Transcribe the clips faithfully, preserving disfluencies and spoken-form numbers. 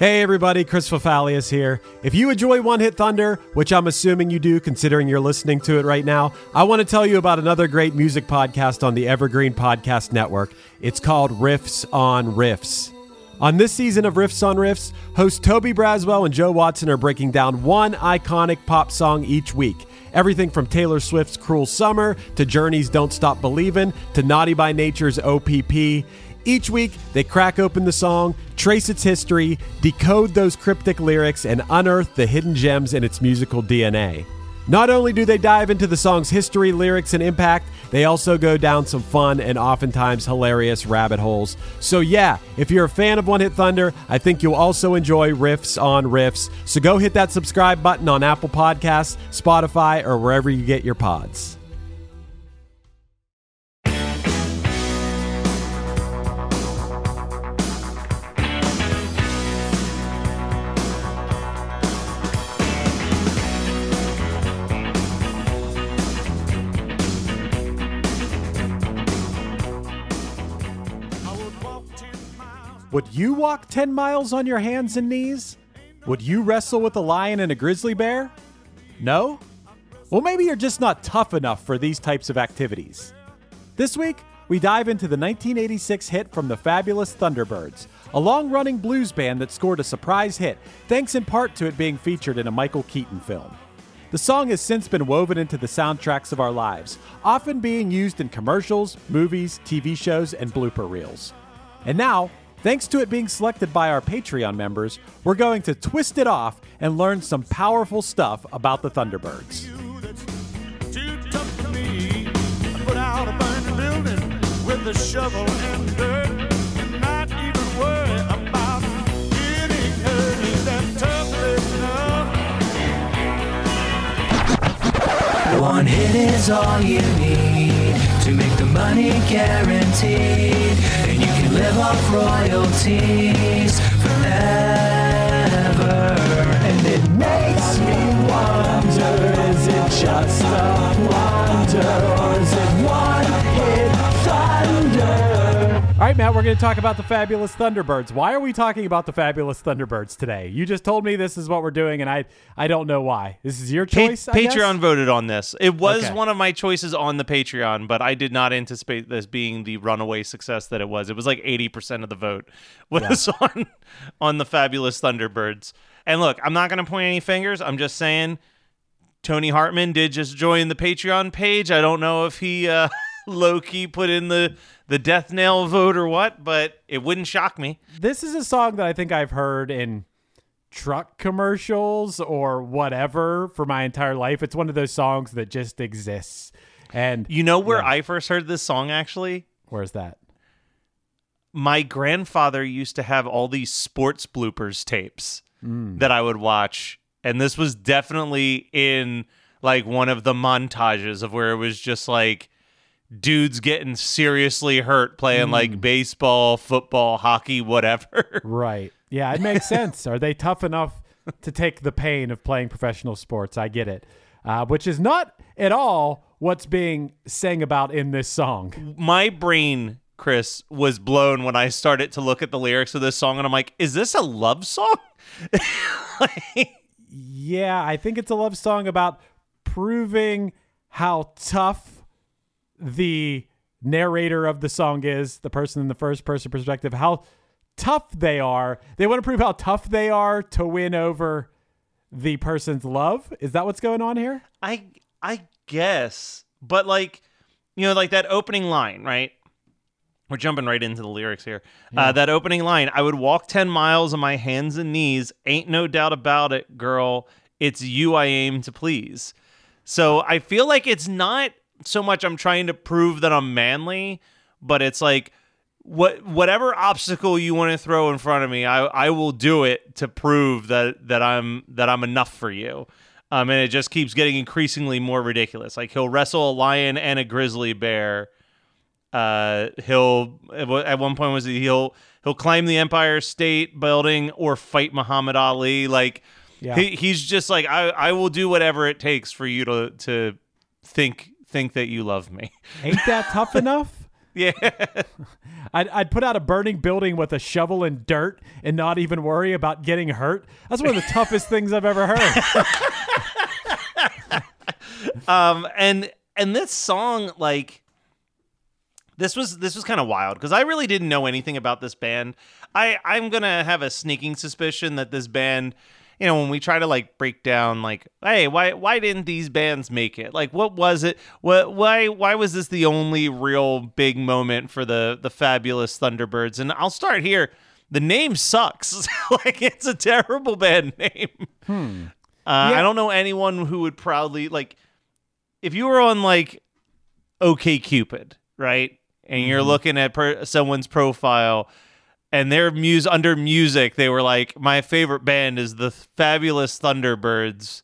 Hey everybody, Chris Fafalius here. If you enjoy One Hit Thunder, which I'm assuming you do considering you're listening to it right now, I want to tell you about another great music podcast on the Evergreen Podcast Network. It's called Riffs on Riffs. On this season of Riffs on Riffs, hosts Toby Braswell and Joe Watson are breaking down one iconic pop song each week. Everything from Taylor Swift's Cruel Summer to Journey's Don't Stop Believin' to Naughty by Nature's O P P. Each week, they crack open the song, trace its history, decode those cryptic lyrics, and unearth the hidden gems in its musical D N A. Not only do they dive into the song's history, lyrics, and impact, they also go down some fun and oftentimes hilarious rabbit holes. So yeah, if you're a fan of One Hit Thunder, I think you'll also enjoy Riffs on Riffs. So go hit that subscribe button on Apple Podcasts, Spotify, or wherever you get your pods. Would you walk ten miles on your hands and knees? Would you wrestle with a lion and a grizzly bear? No? Well, maybe you're just not tough enough for these types of activities. This week, we dive into the nineteen eighty-six hit from the Fabulous Thunderbirds, a long-running blues band that scored a surprise hit, thanks in part to it being featured in a Michael Keaton film. The song has since been woven into the soundtracks of our lives, often being used in commercials, movies, T V shows, and blooper reels. And now, thanks to it being selected by our Patreon members, we're going to twist it off and learn some powerful stuff about the Thunderbirds. Too tough for me. I put out a burning building with a shovel and dirt, and not even worry about getting hurt. Is that tough enough? One hit is all you need to make the money guaranteed, and you can live off royalties forever. And it makes me wonder, is it just a wonder, or is it one hit thunder? All right, Matt, we're going to talk about the Fabulous Thunderbirds. Why are we talking about the Fabulous Thunderbirds today? You just told me this is what we're doing, and I I don't know why. This is your choice, pa- I Patreon guess? voted on this. It was Okay. one of my choices on the Patreon, but I did not anticipate this being the runaway success that it was. It was like eighty percent of the vote was yeah. on, on the Fabulous Thunderbirds. And look, I'm not going to point any fingers. I'm just saying Tony Hartman did just join the Patreon page. I don't know if he uh, low-key put in the, the death nail vote or what, but it wouldn't shock me. This is a song that I think I've heard in truck commercials or whatever for my entire life. It's one of those songs that just exists. And You know where yeah. I first heard this song, actually? Where's that? My grandfather used to have all these sports bloopers tapes mm. that I would watch. And this was definitely in like one of the montages of where it was just like dudes getting seriously hurt playing mm. like baseball, football, hockey, whatever. Right. Yeah, it makes sense. Are they tough enough to take the pain of playing professional sports? I get it. Uh, which is not at all what's being sang about in this song. My brain, Chris, was blown when I started to look at the lyrics of this song, and I'm like, is this a love song? like, yeah, I think it's a love song about proving how tough the narrator of the song is, the person in the first person perspective, how tough they are. They want to prove how tough they are to win over the person's love. Is that what's going on here? I I guess. But like, you know, like that opening line, right? We're jumping right into the lyrics here. Yeah. Uh, that opening line, I would walk ten miles on my hands and knees. Ain't no doubt about it, girl. It's you I aim to please. So I feel like it's not so much I'm trying to prove that I'm manly, but it's like, what whatever obstacle you want to throw in front of me, I I will do it to prove that that I'm that I'm enough for you. Um, and it just keeps getting increasingly more ridiculous. Like he'll wrestle a lion and a grizzly bear. Uh, he'll at one point was he, he'll he'll climb the Empire State Building or fight Muhammad Ali. Like yeah. he he's just like I I will do whatever it takes for you to to think think that you love me. Ain't that tough enough? Yeah. I'd, I'd put out a burning building with a shovel and dirt and not even worry about getting hurt. That's one of the toughest things I've ever heard. um, and and this song, like, this was this was kind of wild because I really didn't know anything about this band. I I'm gonna have a sneaking suspicion that this band, you know, when we try to like break down, like, hey, why why didn't these bands make it? Like, what was it? What why why was this the only real big moment for the the Fabulous Thunderbirds? And I'll start here. The name sucks. Like, it's a terrible band name. Hmm. Uh, Yeah. I don't know anyone who would proudly, like, if you were on like OkCupid, right, and you're Mm-hmm. looking at per- someone's profile. And their muse under music, they were like, my favorite band is the Fabulous Thunderbirds.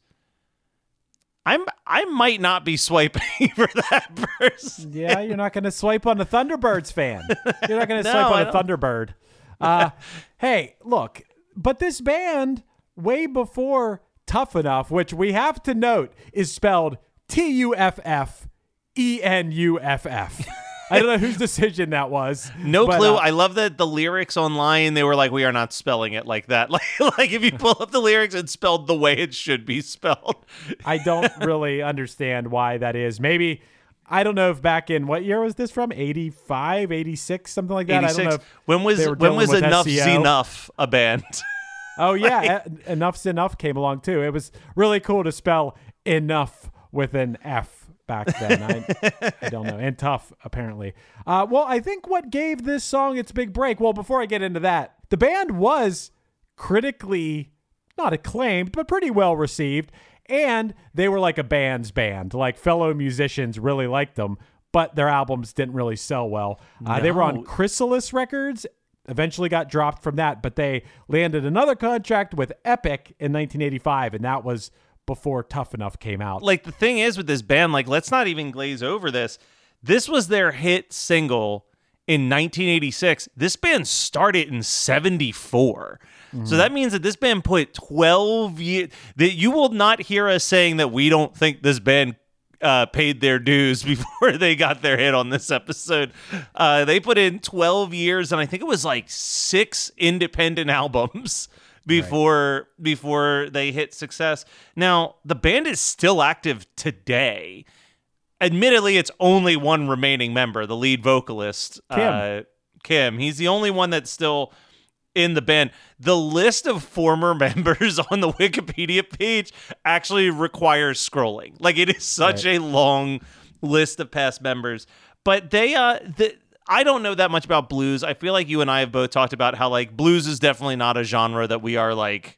I'm I might not be swiping for that person. Yeah, you're not going to swipe on a Thunderbirds fan. You're not going to No, swipe I on a don't. Thunderbird. Uh, hey, look, but this band, way before Tough Enough, which we have to note is spelled T U F F E N U F F. I don't know whose decision that was. No but, clue. uh, I love that the lyrics online, they were like, we are not spelling it like that. Like, like if you pull up the lyrics, it's spelled the way it should be spelled. I don't really understand why that is. Maybe, I don't know if back in, what year was this from? eighty-five, eighty-six, something like that? I don't know. If When was they were when dealing was with Enough's S E O. Enough a band? Oh, yeah. E- Enough's Enough came along, too. It was really cool to spell enough with an F back then. I, I don't know. And tough, apparently. Uh, well, I think what gave this song its big break, well, before I get into that, the band was critically not acclaimed, but pretty well received. And they were like a band's band. Like, fellow musicians really liked them, but their albums didn't really sell well. Uh, They were on No. Chrysalis Records, eventually got dropped from that, but they landed another contract with Epic in nineteen eighty-five, and that was before Tough Enough came out. Like, the thing is with this band, like, let's not even glaze over this. This was their hit single in nineteen eighty-six. This band started in seventy-four. So that means that this band put twelve years, that you will not hear us saying that we don't think this band uh, paid their dues before they got their hit on this episode. Uh, they put in twelve years, and I think it was like six independent albums before before they hit success. Now, the band is still active today. Admittedly, it's only one remaining member, the lead vocalist, Kim. Uh, Kim. He's the only one that's still in the band. The list of former members on the Wikipedia page actually requires scrolling. Like, it is such Right. a long list of past members. But they, uh, the, I don't know that much about blues. I feel like you and I have both talked about how, like, blues is definitely not a genre that we are, like,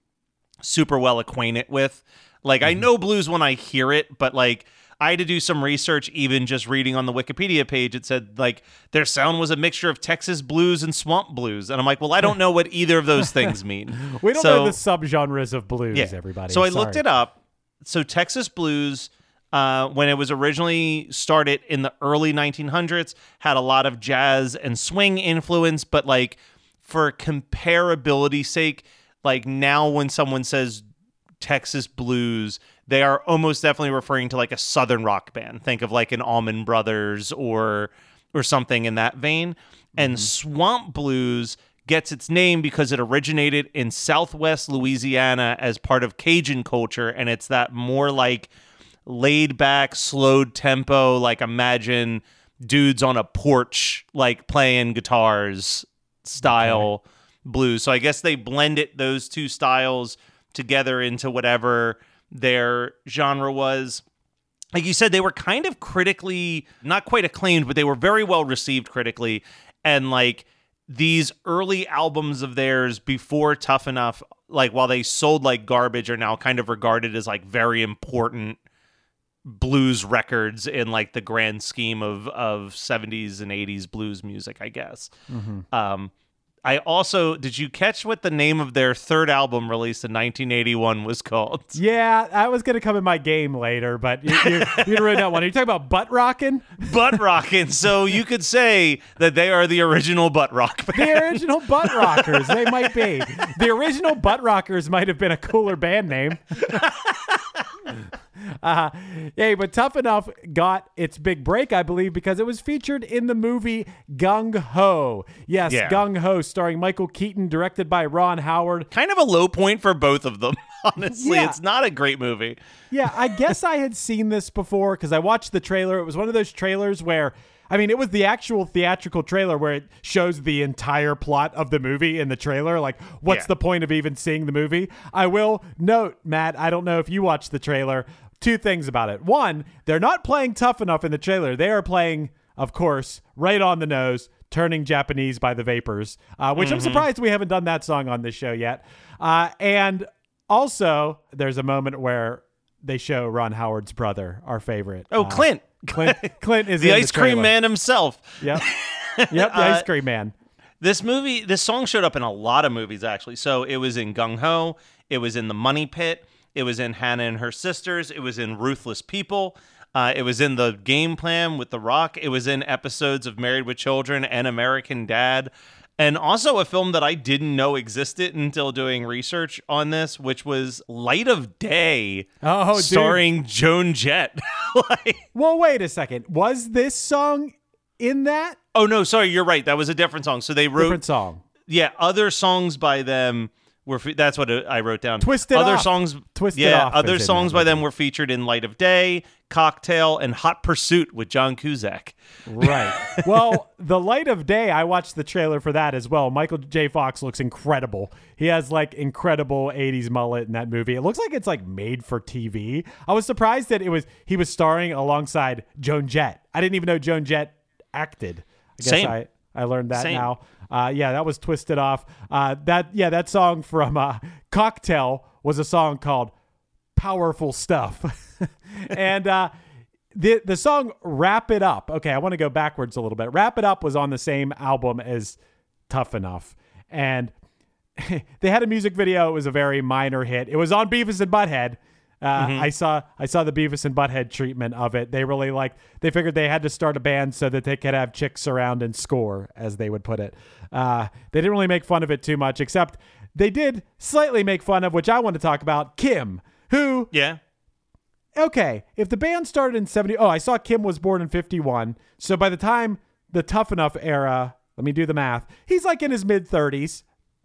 super well acquainted with. Like, I know blues when I hear it, but, like, I had to do some research, even just reading on the Wikipedia page. It said, like, their sound was a mixture of Texas blues and swamp blues. And I'm like, well, I don't know what either of those things mean. we don't So- know the subgenres of blues, yeah. everybody. So I Sorry. looked it up. So Texas blues, uh, when it was originally started in the early nineteen hundreds, had a lot of jazz and swing influence. But, like, for comparability's sake, like, now when someone says Texas blues, they are almost definitely referring to, like, a southern rock band. Think of, like, an Allman Brothers or or something in that vein. And swamp blues gets its name because it originated in southwest Louisiana as part of Cajun culture, and it's that more, like, laid back, slowed tempo, like, imagine dudes on a porch, like, playing guitars style blues. So I guess they blended those two styles together into whatever their genre was. Like you said, they were kind of critically, not quite acclaimed, but they were very well received critically. And, like, these early albums of theirs before Tough Enough, like, while they sold like garbage, are now kind of regarded as, like, very important blues records in, like, the grand scheme of of seventies and eighties blues music, I guess. Um, I also, did you catch what the name of their third album released in nineteen eighty-one was called? Yeah, that was going to come in my game later, but you, you, you really don't want to. You're talking about butt rocking? Butt Rockin'. So you could say that they are the original butt rock band. The original Butt Rockers. They might be. The original Butt Rockers might have been a cooler band name. uh, Uh, hey, but Tough Enough got its big break, I believe, because it was featured in the movie Gung Ho. Yes, Yeah. Gung Ho, starring Michael Keaton, directed by Ron Howard. Kind of a low point for both of them, honestly. Yeah. It's not a great movie. Yeah, I guess I had seen this before because I watched the trailer. It was one of those trailers where, I mean, it was the actual theatrical trailer where it shows the entire plot of the movie in the trailer. Like, what's Yeah. the point of even seeing the movie? I will note, Matt, I don't know if you watched the trailer. Two things about it. One, they're not playing Tough Enough in the trailer. They are playing, of course, right on the nose, Turning Japanese by the Vapors, uh, which I'm surprised we haven't done that song on this show yet. Uh, and also, there's a moment where they show Ron Howard's brother, our favorite. Oh, Uh, Clint. Clint, Clint is the in ice cream trailer. man himself. Yep. Yep, the ice cream man. This movie, this song showed up in a lot of movies, actually. So it was in Gung Ho. It was in The Money Pit. It was in Hannah and Her Sisters. It was in Ruthless People. Uh, it was in The Game Plan with The Rock. It was in episodes of Married with Children and American Dad. And also a film that I didn't know existed until doing research on this, which was Light of Day, Oh, dude. starring Joan Jett. Like- Well, wait a second. Was this song in that? oh, no, sorry, you're right. That was a different song. So they wrote, Different song. yeah, other songs by them were, fe- that's what I wrote down. Twisted Other Off. songs, Twisted yeah, Off other is in songs that by them movie. were featured in Light of Day, Cocktail, and Hot Pursuit with John Cusack. Right. Well, The Light of Day, I watched the trailer for that as well. Michael J. Fox looks incredible. He has like incredible eighties mullet in that movie. It looks like it's like made for T V. I was surprised that it was he was starring alongside Joan Jett. I didn't even know Joan Jett acted. I guess Same. I, I learned that Same. now. Uh, yeah, that was Twisted Off. Uh, that yeah, that song from uh, Cocktail was a song called Powerful Stuff. and uh The the song Wrap It Up. Okay, I want to go backwards a little bit. Wrap It Up was on the same album as Tough Enough. And they had a music video. It was a very minor hit. It was on Beavis and Butthead. Uh, I saw I saw the Beavis and Butthead treatment of it. They really liked, they figured they had to start a band so that they could have chicks around and score, as they would put it. Uh, they didn't really make fun of it too much, except they did slightly make fun of, which I want to talk about, Kim, who... Yeah. Okay, if the band started in seventy, oh, I saw Kim was born in fifty-one. So by the time the Tough Enough era, let me do the math, he's like in his mid thirties.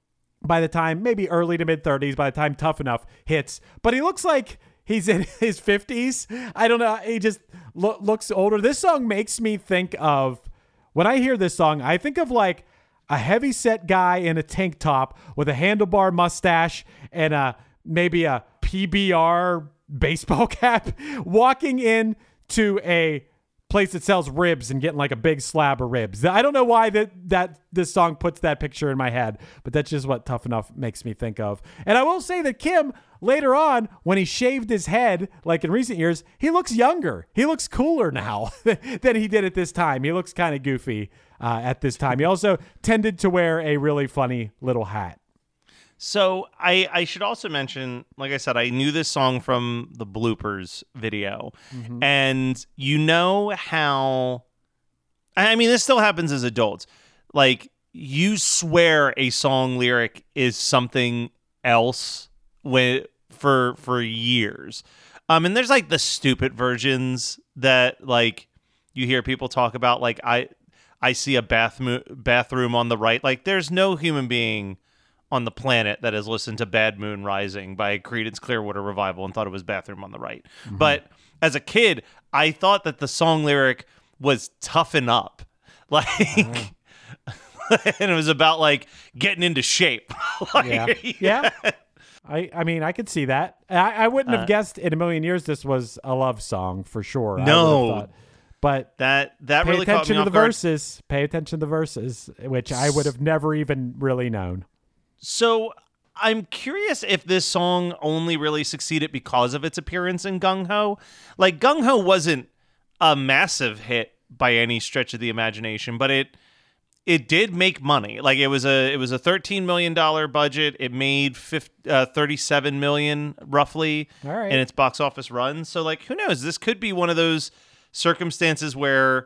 By the time, maybe early to mid thirties, by the time Tough Enough hits. But he looks like he's in his fifties. I don't know. He just lo- looks older. This song makes me think of, when I hear this song, I think of like a heavy set guy in a tank top with a handlebar mustache and a maybe a P B R baseball cap walking in to a place that sells ribs and getting like a big slab of ribs. I don't know why that that this song puts that picture in my head, but that's just what Tough Enough makes me think of. And I will say that Kim, later on, when he shaved his head, like in recent years, he looks younger. He looks cooler now than he did at this time. He looks kind of goofy uh, at this time. He also tended to wear a really funny little hat. So I, I should also mention, like I said, I knew this song from the bloopers video. Mm-hmm. And you know how, I mean, this still happens as adults. Like, you swear a song lyric is something else when, for for years. Um, and there's like the stupid versions that like you hear people talk about. Like, I I see a bathroom bathroom on the right. Like, there's no human being on the planet that has listened to Bad Moon Rising by Creedence Clearwater Revival and thought it was Bathroom on the Right. Mm-hmm. But as a kid, I thought that the song lyric was Toughen Up. Like, uh-huh. And it was about like getting into shape. Like, Yeah. Yeah. I, I mean, I could see that. I, I wouldn't have Uh, guessed in a million years this was a love song for sure. I No. would have thought. But That that pay really caught attention me to off the guard. verses. Pay attention to the verses, which I would have never even really known. So I'm curious if this song only really succeeded because of its appearance in Gung Ho. Like, Gung Ho wasn't a massive hit by any stretch of the imagination, but it it did make money. Like, it was a it was a thirteen million dollars budget. It made fifty, uh, thirty-seven million dollars roughly All right. in its box office run. So, like, who knows? This could be one of those circumstances where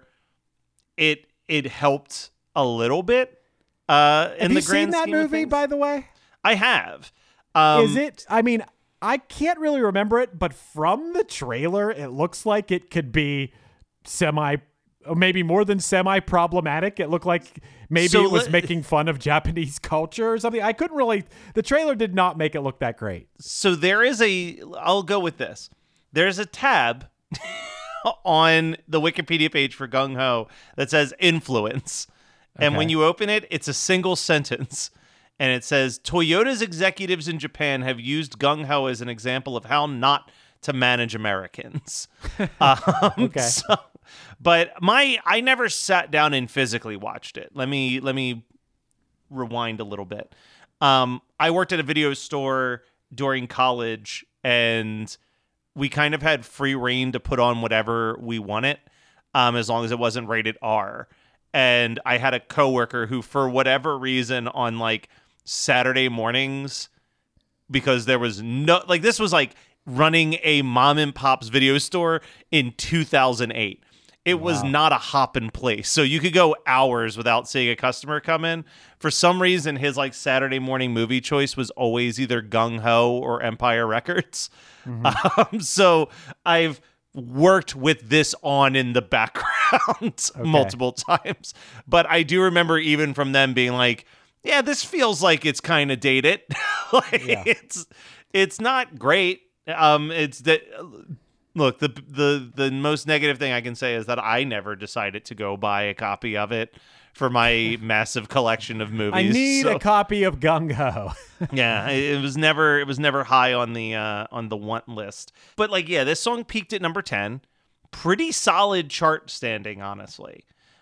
it it helped a little bit. Uh, in Have the you grand seen that scheme of movie, things. by the way? I have. Um, Is it? I mean, I can't really remember it, but from the trailer, it looks like it could be semi, maybe more than semi-problematic. It looked like maybe So it was let- making fun of Japanese culture or something. I couldn't really, the trailer did not make it look that great. So there is a, I'll go with this. There's a tab on the Wikipedia page for Gung Ho that says influence. And Okay. when you open it, it's a single sentence. And it says, Toyota's executives in Japan have used Gung Ho as an example of how not to manage Americans. um, Okay. so- but my, I never sat down and physically watched it. Let me, let me rewind a little bit. Um, I worked at a video store during college, and we kind of had free reign to put on whatever we wanted, um, as long as it wasn't rated R. And I had a coworker who, for whatever reason, on like Saturday mornings, because there was no, like, this was like running a mom and pop's video store in two thousand eight. It was Wow. not a hop in place. So you could go hours without seeing a customer come in. For some reason, his like Saturday morning movie choice was always either Gung Ho or Empire Records. Um, so I've worked with this on in the background multiple times. But I do remember even from them being like, yeah, this feels like it's kind of dated. like Yeah. it's it's not great. Um, it's that look, the the the most negative thing I can say is that I never decided to go buy a copy of it for my massive collection of movies. I need So- a copy of Gung Ho. yeah, it, it was never it was never high on the uh, on the want list. But like, yeah, this song peaked at number ten. Pretty solid chart standing, honestly.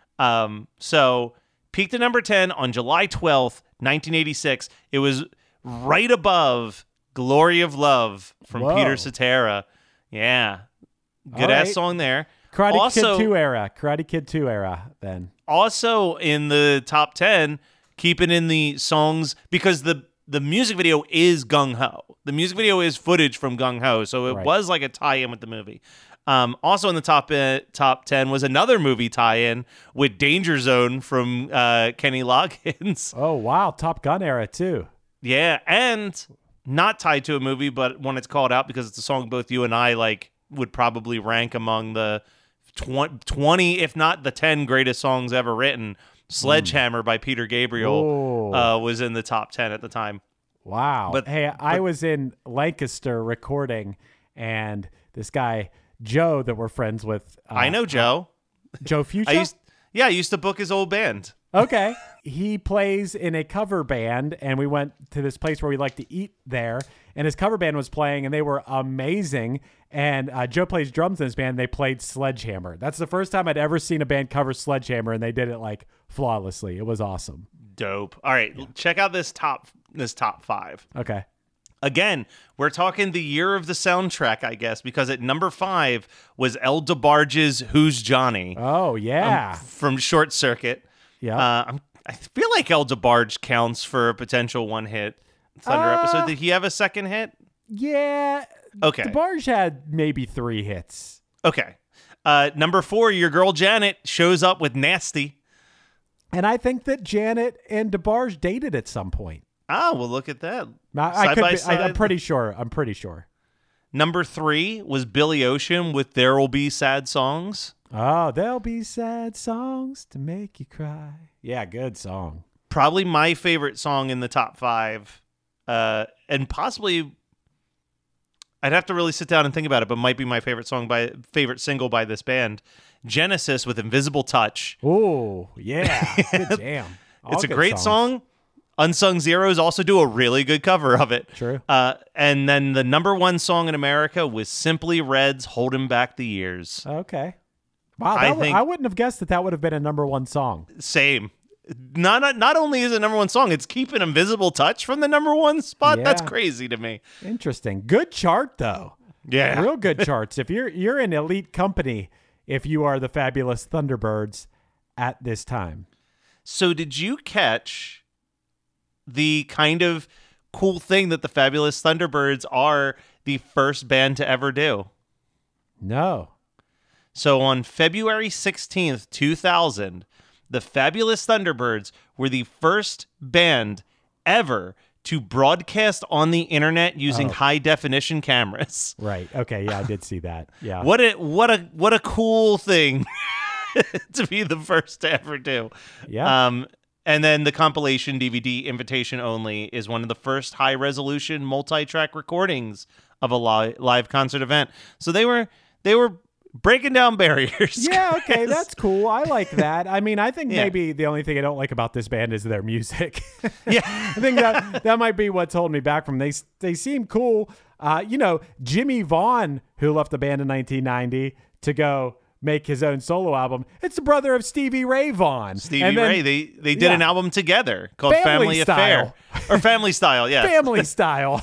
Um, so peaked at number ten on July twelfth, nineteen eighty-six. It was right above "Glory of Love" from Whoa. Peter Cetera. Yeah, good All ass right. song there. Karate Also- Kid two era. Karate Kid two era then. Also in the top ten, keeping in the songs, because the the music video is Gung Ho. The music video is footage from Gung Ho, so it Right. was like a tie-in with the movie. Um, also in the top uh, top ten was another movie tie-in with Danger Zone from uh, Kenny Loggins. Oh, wow. Top Gun era too. Yeah, and not tied to a movie, but when it's called out because it's a song both you and I like would probably rank among the tw- twenty, if not the ten greatest songs ever written. Sledgehammer by Peter Gabriel Oh. uh, was in the top ten at the time. Wow. But- hey, I but- was in Lancaster recording, and this guy, Joe, that we're friends with. Uh, I know Joe. Joe Fuchsia? I used, yeah, I used to book his old band. Okay. He plays in a cover band, and we went to this place where we like to eat there, and his cover band was playing, and they were amazing. And uh, Joe plays drums in his band. They played Sledgehammer. That's the first time I'd ever seen a band cover Sledgehammer, and they did it like flawlessly. It was awesome. Dope. All right, check out this top this top five. Okay. Again, we're talking the year of the soundtrack, I guess, because at number five was El DeBarge's "Who's Johnny" Oh, yeah. from Short Circuit. yeah. Uh, I'm, I feel like El DeBarge counts for a potential one hit Thunder Uh, episode. Did he have a second hit? yeah. Okay. DeBarge had maybe three hits. Okay. Uh, number four, your girl Janet shows up with "Nasty." And I think that Janet and DeBarge dated at some point. Ah, well, look at that. I, I Side could by be, I, I'm side. pretty sure. I'm pretty sure. Number three was Billy Ocean with "There Will Be Sad Songs." Oh, there'll be sad songs to make you cry. Yeah, good song. Probably my favorite song in the top five, uh, and possibly I'd have to really sit down and think about it, but might be my favorite song by favorite single by this band, Genesis with "Invisible Touch." Oh, yeah. Good jam. All It's a good great songs. song. Unsung Zeros also do a really good cover of it. True. Uh, and then the number one song in America was Simply Red's "Holding Back the Years." Okay. Wow, I that w- think- I wouldn't have guessed that that would have been a number one song. Same. Not not only is it number one song, it's keeping Invisible Touch from the number one spot. That's Yeah. crazy to me. Interesting. Good chart, though. Yeah. Real good charts. If you're you're in elite company, if you are the Fabulous Thunderbirds at this time. So did you catch the kind of cool thing that the Fabulous Thunderbirds are the first band to ever do? No. So on February sixteenth, two thousand, the Fabulous Thunderbirds were the first band ever to broadcast on the internet using Oh. high definition cameras. Right. Okay. Yeah, I did see that. Yeah. What a what a what a cool thing to be the first to ever do. Yeah. Um, and then the compilation D V D invitation only is one of the first high resolution multi-track recordings of a li- live concert event. So they were they were breaking down barriers. Yeah, okay, that's cool. I like that. I mean, I think Yeah. maybe the only thing I don't like about this band is their music. Yeah. I think that that might be what's holding me back from them. They they seem cool. Uh, you know, Jimmy Vaughn, who left the band in nineteen ninety to go make his own solo album. It's the brother of Stevie Ray Vaughan. Stevie And then Ray, they they did yeah. an album together called Family Family, Style. Affair or Family Style. Yeah, Family Style.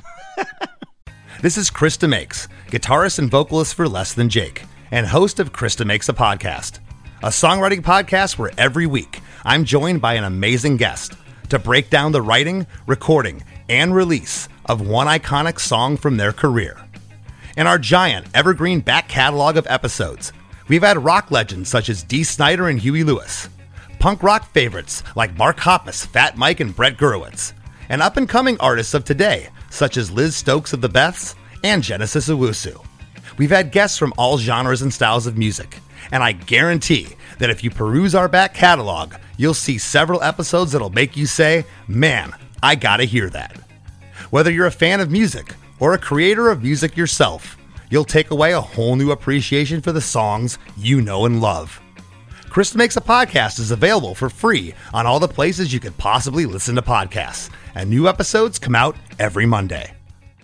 This is Krista Makes, guitarist and vocalist for Less Than Jake, and host of Krista Makes a Podcast, a songwriting podcast where every week I'm joined by an amazing guest to break down the writing, recording, and release of one iconic song from their career. In our giant evergreen back catalog of episodes, we've had rock legends such as Dee Snider and Huey Lewis, punk rock favorites like Mark Hoppus, Fat Mike, and Brett Gurewitz, and up-and-coming artists of today such as Liz Stokes of the Beths and Genesis Owusu. We've had guests from all genres and styles of music, and I guarantee that if you peruse our back catalog, you'll see several episodes that'll make you say, man, I gotta hear that. Whether you're a fan of music or a creator of music yourself, you'll take away a whole new appreciation for the songs you know and love. Krista Makes a Podcast is available for free on all the places you could possibly listen to podcasts, and new episodes come out every Monday.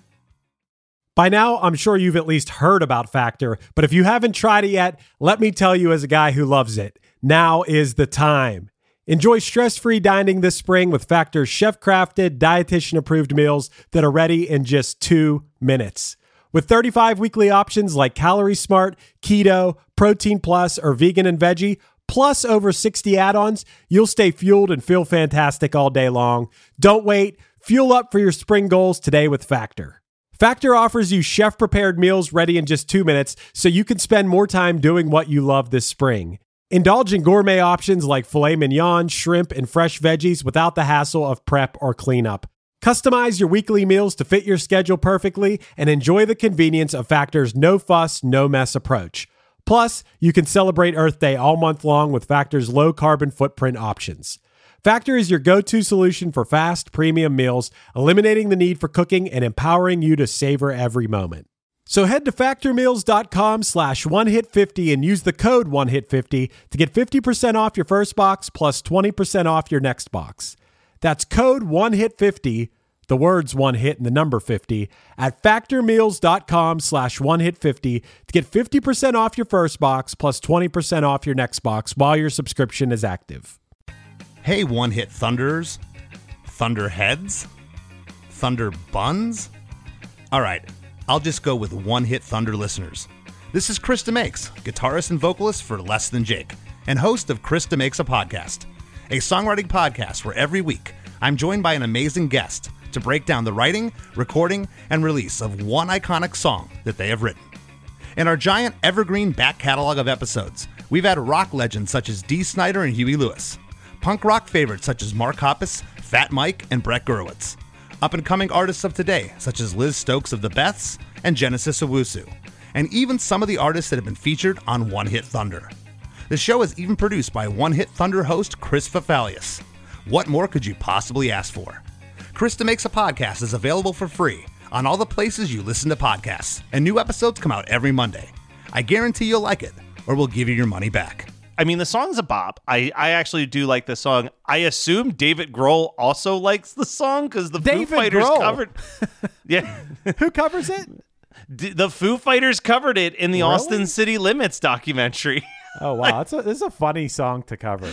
By now, I'm sure you've at least heard about Factor, but if you haven't tried it yet, let me tell you as a guy who loves it, now is the time. Enjoy stress-free dining this spring with Factor's chef-crafted, dietitian-approved meals that are ready in just two minutes. With thirty-five weekly options like Calorie Smart, Keto, Protein Plus, or Vegan and Veggie, plus over sixty add-ons, you'll stay fueled and feel fantastic all day long. Don't wait. Fuel up for your spring goals today with Factor. Factor offers you chef-prepared meals ready in just two minutes so you can spend more time doing what you love this spring. Indulge in gourmet options like filet mignon, shrimp, and fresh veggies without the hassle of prep or cleanup. Customize your weekly meals to fit your schedule perfectly and enjoy the convenience of Factor's no-fuss, no-mess approach. Plus, you can celebrate Earth Day all month long with Factor's low-carbon footprint options. Factor is your go-to solution for fast, premium meals, eliminating the need for cooking and empowering you to savor every moment. So head to factormeals.com slash one hit fifty and use the code one hit fifty to get fifty percent off your first box plus twenty percent off your next box. That's code one hit fifty, the words one hit and the number fifty, at factormeals.com slash one hit fifty to get fifty percent off your first box plus twenty percent off your next box while your subscription is active. Hey, one-hit thunderers, thunderheads, thunder buns. All right, I'll just go with one-hit thunder listeners. This is Krista Makes, guitarist and vocalist for Less Than Jake, and host of Krista Makes a Podcast, a songwriting podcast where every week I'm joined by an amazing guest to break down the writing, recording, and release of one iconic song that they have written. In our giant evergreen back catalog of episodes, we've had rock legends such as Dee Snider and Huey Lewis, punk rock favorites such as Mark Hoppus, Fat Mike, and Brett Gurewitz, up-and-coming artists of today such as Liz Stokes of the Beths and Genesis Owusu, and even some of the artists that have been featured on One Hit Thunder. The show is even produced by One Hit Thunder host Chris Fafalius. What more could you possibly ask for? Krista Makes a Podcast is available for free on all the places you listen to podcasts, and new episodes come out every Monday. I guarantee you'll like it, or we'll give you your money back. I mean, the song's a bop. I, I actually do like the song. I assume David Grohl also likes the song because the David Foo Fighters Grohl? covered. Yeah, Who covers it? D- the Foo Fighters covered it in the Really? Austin City Limits documentary. Oh, wow. That's a, this is a funny song to cover.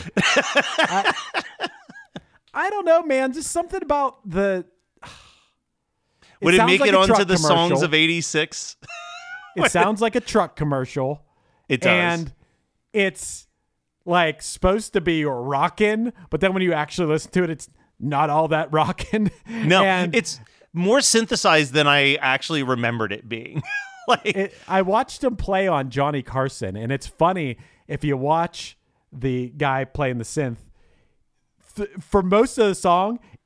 I, I don't know, man. Just something about the... Would it sounds make like it a onto truck the songs commercial. of eighty-six? It sounds like a truck commercial. It does. And it's like supposed to be rockin', but then when you actually listen to it, it's not all that rockin'. No, and it's more synthesized than I actually remembered it being. like, it, I watched him play on Johnny Carson, and it's funny if you watch the guy playing the synth. Th- for most of the song,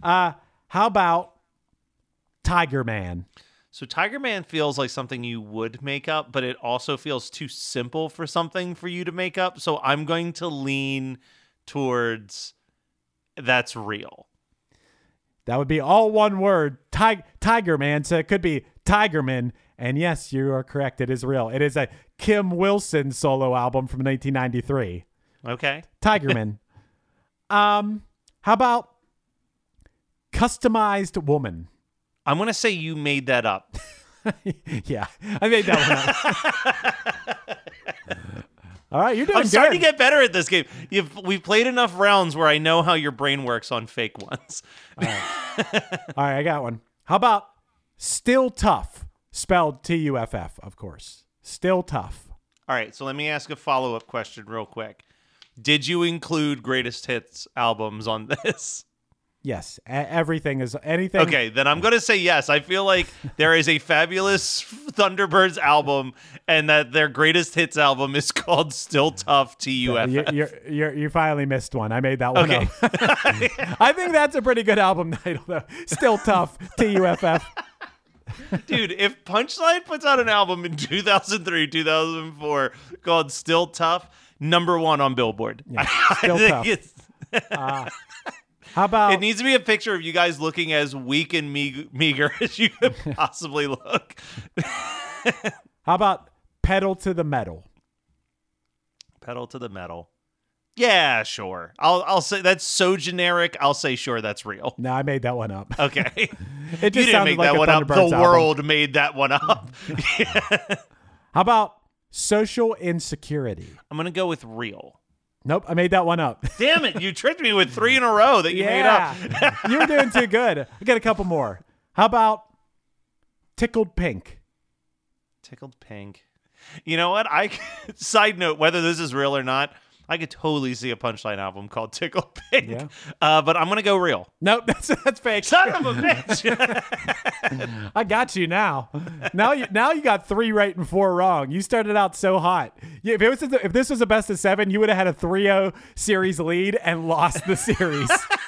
Uh, how about Tiger Man? So Tiger Man feels like something you would make up, but it also feels too simple for something for you to make up. So I'm going to lean towards that's real. That would be all one word, Tig- Tiger Man. So it could be Tigerman. And yes, you are correct. It is real. It is a Kim Wilson solo album from nineteen ninety-three. Okay. Tigerman. um, how about Customized Woman? I'm going to say you made that up. Yeah, I made that one up. All right, you're doing I'm good. starting to get better at this game. You've, we've played enough rounds where I know how your brain works on fake ones. All right. All right, I got one. How about Still Tough? Spelled T U F F, of course. Still Tough. All right, so let me ask a follow-up question real quick. Did you include greatest hits albums on this? Yes, e- everything is anything. Okay, then I'm going to say yes. I feel like there is a fabulous Thunderbirds album, and that their greatest hits album is called Still Tough T U F F. You, you're, you're, you finally missed one. I made that one Okay. up. I think that's a pretty good album title, though. Still Tough T U F F. Dude, if Punchline puts out an album in two thousand three, two thousand four called Still Tough, number one on Billboard. Yeah, I Still think Tough. it's- Uh, how about It needs to be a picture of you guys looking as weak and meag- meager as you could possibly look. how about Pedal to the Metal? Pedal to the metal. Yeah, sure. I'll I'll say that's so generic. I'll say sure that's real. No, I made that one up. Okay. It You just didn't sounded make like that a one up. The Thunderbirds album. world made that one up. How about Social Insecurity? I'm gonna go with real. Nope, I made that one up. Damn it! You tricked me with three in a row that you made up. You were doing too good. I got a couple more. How about Tickled Pink? Tickled Pink. You know what? I side note, whether this is real or not, I could totally see a Punchline album called Tickled Pink. Yeah. Uh, but I'm gonna go real. Nope, that's that's fake. Son of a bitch. I got you now. Now you now you got three right and four wrong. You started out so hot. You- If it was if this was a best of seven, you would have had a three oh series lead and lost the series.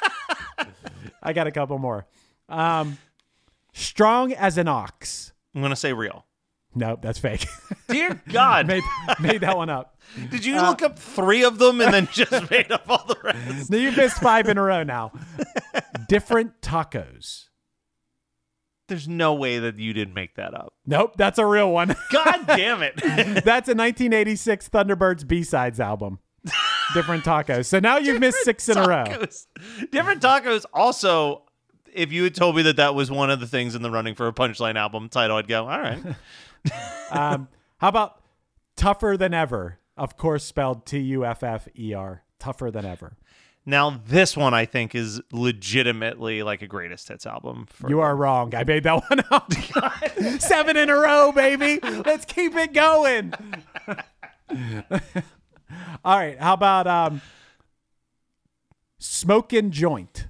I got a couple more. Um, Strong as an Ox. I'm gonna say real. Nope, that's fake. Dear God. made made that one up. Did you look up three of them and then just made up all the rest? Now you've missed five in a row now. Different Tacos. There's no way that you didn't make that up. Nope, that's a real one. God damn it. That's a nineteen eighty-six Thunderbirds B-sides album. Different Tacos. So now you've missed six in a row. Tacos. Different Tacos also, if you had told me that that was one of the things in the running for a Punchline album title, I'd go, all right. Um, how about Tougher Than Ever? Of course, spelled T U F F E R. Tougher Than Ever. Now, this one I think is legitimately like a greatest hits album. For You are wrong. I made that one up. Seven in a row, baby. Let's keep it going. All right. How about um, Smokin' Joint?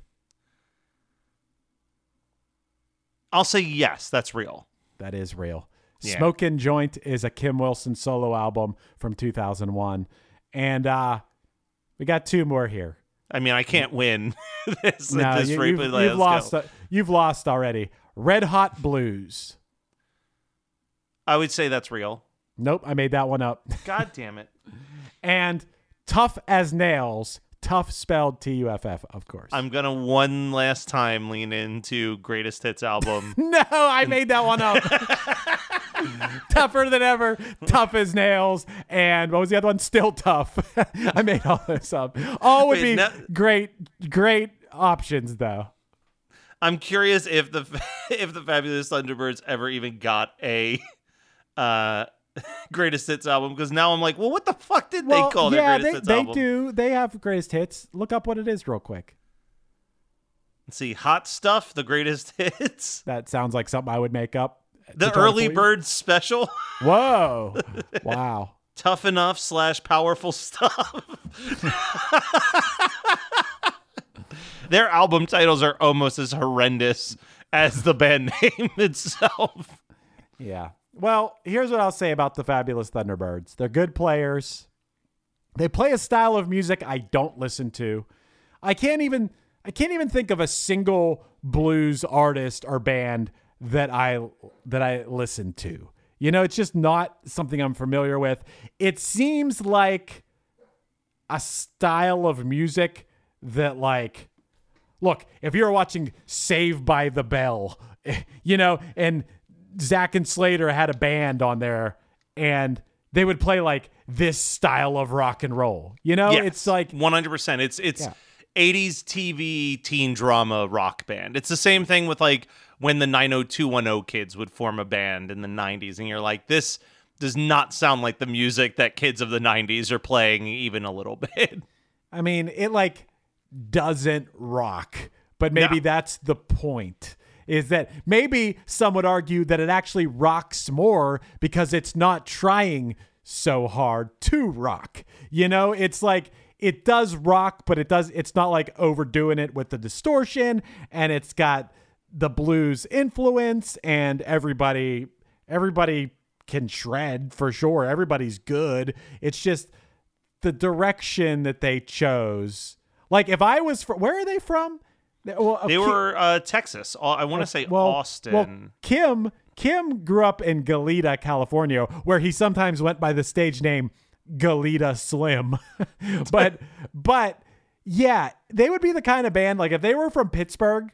I'll say yes, that's real. That is real. Yeah. Smokin' Joint is a Kim Wilson solo album from two thousand one. And uh, we got two more here. I mean, I can't win this No, at this you, rate, you've, but you've let's lost. go. Uh, you've lost already. Red Hot Blues. I would say that's real. Nope, I made that one up. God damn it. And Tough as Nails. Tough spelled T U F F, of course. I'm going to one last time lean into greatest hits album. No, I made that one up. Tougher than ever, tough as nails, and what was the other one? Still tough. I made all this up. All would Wait, be no- great, great options, though. I'm curious if the if the Fabulous Thunderbirds ever even got a uh, greatest hits album, because now I'm like, well, what the fuck did Well, they call yeah, their greatest they, hits they album? do. They have greatest hits. Look up what it is real quick. Let's see, Hot Stuff, the greatest hits, That sounds like something I would make up. to the try to Early fool you. Bird Special, Whoa! Wow. Tough Enough slash Powerful Stuff. Their album titles are almost as horrendous as the band name itself. Yeah. Well, here's what I'll say about the Fabulous Thunderbirds. They're good players. They play a style of music I don't listen to. I can't even I can't even think of a single blues artist or band that I that I listen to. You know, it's just not something I'm familiar with. It seems like a style of music that, like, look, if you're watching Saved by the Bell, you know, and Zach and Slater had a band on there and they would play like this style of rock and roll, you know, yes, it's like one hundred percent. It's, it's yeah. eighties T V teen drama rock band. It's the same thing with like when the nine oh two one oh kids would form a band in the nineties. And you're like, this does not sound like the music that kids of the nineties are playing even a little bit. I mean, it like doesn't rock, but maybe No. that's the point, is that maybe some would argue that it actually rocks more because it's not trying so hard to rock. You know, it's like it does rock, but it does, it's not like overdoing it with the distortion, and it's got the blues influence, and everybody, everybody can shred for sure. Everybody's good. It's just the direction that they chose. Like if I was from, where are they from? Well, They Ki- were uh, Texas. Au- I want to say well, Austin. Well, Kim, Kim grew up in Goleta, California, where he sometimes went by the stage name Goleta Slim. but, but yeah, they would be the kind of band, like if they were from Pittsburgh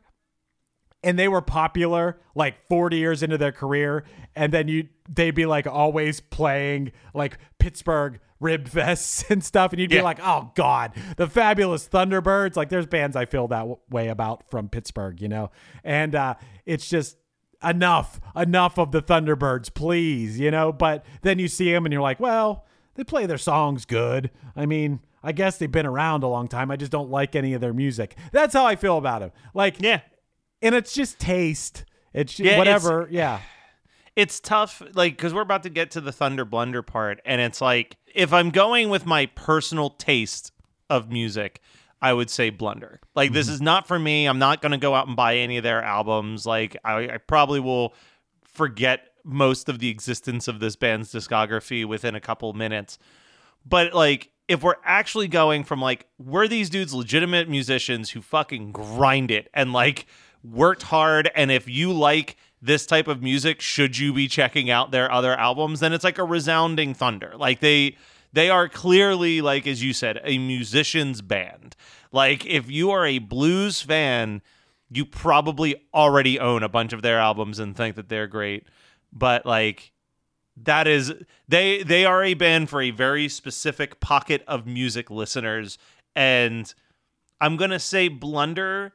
and they were popular like forty years into their career, and then you they'd be like always playing like Pittsburgh rib fests and stuff, and you'd Yeah. be like, oh God, the Fabulous Thunderbirds. Like there's bands I feel that w- way about from Pittsburgh, you know, and uh, it's just enough, enough of the Thunderbirds, please, you know. But then you see them and you're like, well, they play their songs good. I mean, I guess they've been around a long time. I just don't like any of their music. That's how I feel about them. Like, yeah. and it's just taste. It's just, Yeah, whatever. yeah. It's tough, like, because we're about to get to the Thunder Blunder part, and it's like, if I'm going with my personal taste of music, I would say Blunder. Like, this is not for me. I'm not going to go out and buy any of their albums. Like, I, I probably will forget most of the existence of this band's discography within a couple minutes. But, like, if we're actually going from, like, were these dudes legitimate musicians who fucking grind it and, like, worked hard, and if you like this type of music, should you be checking out their other albums? Then it's like a resounding Thunder. Like they they are clearly, like as you said, a musician's band. Like if you are a blues fan, you probably already own a bunch of their albums and think that they're great. But like that is they they are a band for a very specific pocket of music listeners. And I'm gonna say Blunder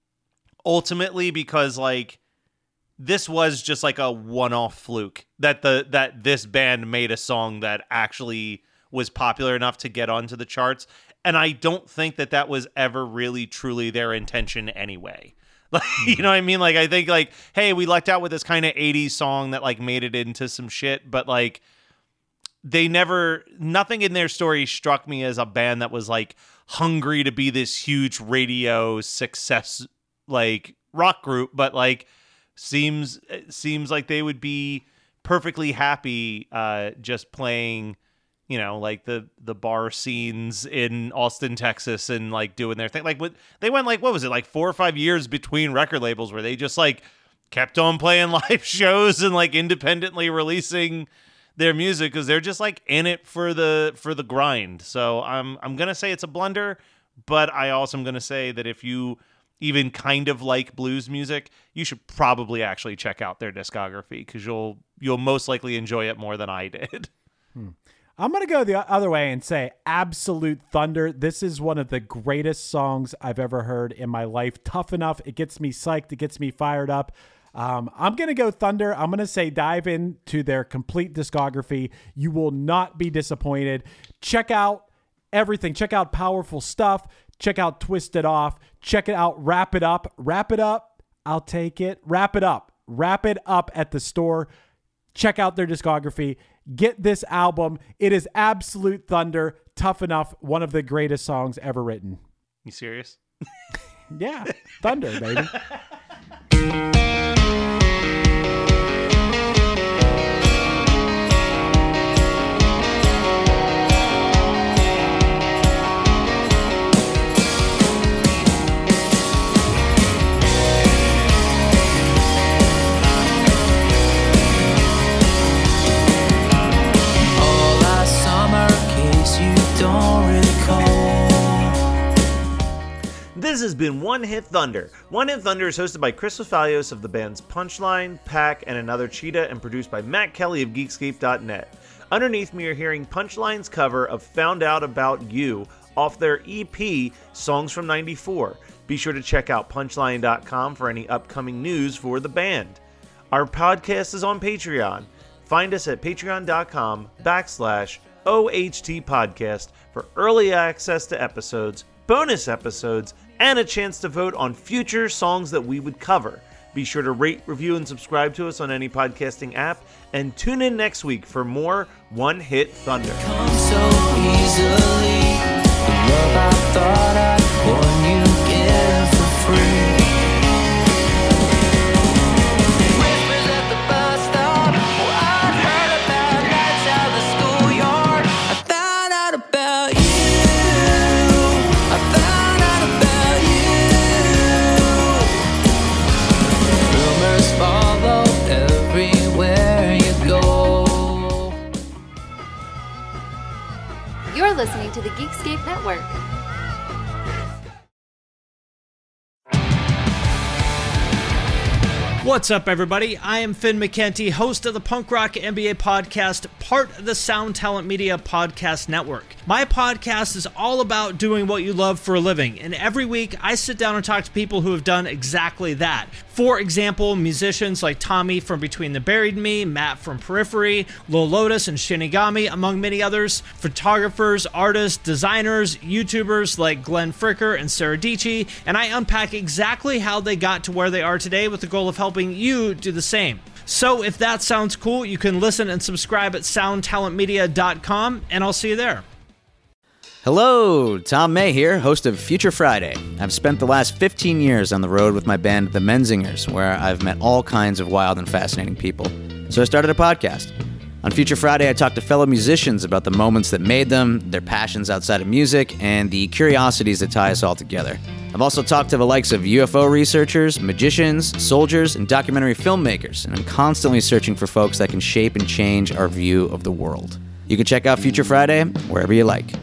ultimately because like this was just like a one-off fluke that the that this band made a song that actually was popular enough to get onto the charts, and I don't think that that was ever really truly their intention anyway. Like, you know what I mean? Like I think like, hey, we lucked out with this kind of eighties song that like made it into some shit, but like they never nothing in their story struck me as a band that was like hungry to be this huge radio success like rock group, but like seems seems like they would be perfectly happy uh just playing, you know, like the the bar scenes in Austin, Texas, and like doing their thing. Like what they went like what was it like four or five years between record labels where they just like kept on playing live shows and like independently releasing their music because they're just like in it for the for the grind. So I'm I'm gonna say it's a blunder, but I also am gonna say that if you even kind of like blues music, you should probably actually check out their discography because you'll you'll most likely enjoy it more than I did. Hmm. I'm going to go the other way and say Absolute Thunder. This is one of the greatest songs I've ever heard in my life. Tough enough. It gets me psyched. It gets me fired up. Um, I'm going to go Thunder. I'm going to say dive into their complete discography. You will not be disappointed. Check out everything. Check out Powerful Stuff. Check out Twist It Off. Check it out. Wrap It Up. Wrap It Up. I'll take it. Wrap It Up. Wrap It Up at the store. Check out their discography. Get this album. It is Absolute Thunder. Tough Enough. One of the greatest songs ever written. You serious? Yeah. Thunder, baby. has been One Hit Thunder. One Hit Thunder is hosted by Chris Fafalios of the bands Punchline, Pack, and Another Cheetah, and produced by Matt Kelly of Geekscape dot net. Underneath me, you're hearing Punchline's cover of Found Out About You off their E P, Songs from ninety-four. Be sure to check out punchline dot com for any upcoming news for the band. Our podcast is on Patreon. Find us at patreon dot com backslash O H T podcast for early access to episodes, bonus episodes, and a chance to vote on future songs that we would cover. Be sure to rate, review, and subscribe to us on any podcasting app, and tune in next week for more One Hit Thunder. Come so easily. The love I thought I'd won, you give for free. Whispers at the bus stop. Oh, I've heard about nights out the schoolyard. I found out about you. I found out about you. Rumors follow everywhere you go. You're listening to the Geekscape Network. What's up, everybody? I am Finn McKenty, host of the Punk Rock N B A podcast, part of the Sound Talent Media Podcast Network. My podcast is all about doing what you love for a living, and every week I sit down and talk to people who have done exactly that. For example, musicians like Tommy from Between the Buried and Me, Matt from Periphery, Lil Lotus and Shinigami, among many others, photographers, artists, designers, YouTubers like Glenn Fricker and Sarah Dici, and I unpack exactly how they got to where they are today with the goal of helping you do the same. So if that sounds cool, you can listen and subscribe at sound talent media dot com, and I'll see you there. Hello, Tom May here, host of Future Friday. I've spent the last fifteen years on the road with my band, The Menzingers, where I've met all kinds of wild and fascinating people. So I started a podcast. On Future Friday, I talk to fellow musicians about the moments that made them, their passions outside of music, and the curiosities that tie us all together. I've also talked to the likes of U F O researchers, magicians, soldiers, and documentary filmmakers, and I'm constantly searching for folks that can shape and change our view of the world. You can check out Future Friday wherever you like.